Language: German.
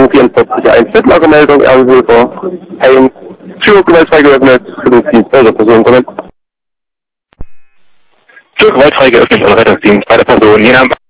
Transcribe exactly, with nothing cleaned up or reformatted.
vierundvierzig eins Fettlagermeldung, Erlhöfer eins, Tür gewaltfrei geöffnet, Rettungsdienst, also Person kommen. Tür gewaltfrei geöffnet, Rettungsdienst, bei der Person, je nach